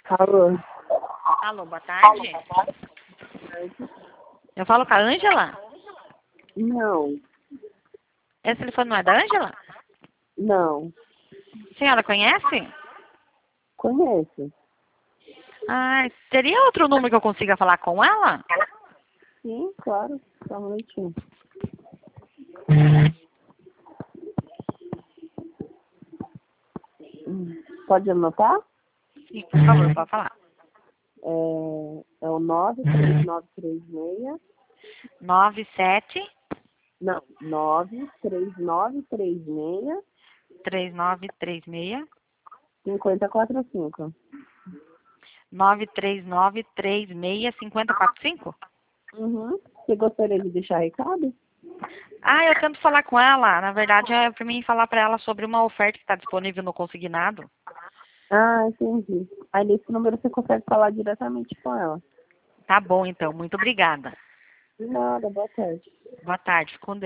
Alô? Alô, boa tarde. Eu falo com a Ângela? Não, Esse telefone não é da Ângela? não. A senhora conhece? Conheço. Ah, seria outro número que eu consiga falar com ela? Sim, claro. Só um minutinho. Pode anotar? Sim, por favor, pode falar. É o 93936. 97 Não, 93936 3936 5045. 93936 5045? Você gostaria de deixar recado? Ah, eu tento falar com ela. Na verdade, é para mim falar para ela sobre uma oferta que está disponível no Consignado. Ah, entendi. Aí nesse número você consegue falar diretamente com ela. Tá bom, então. Muito obrigada. De nada, boa tarde. Boa tarde. Com Deus.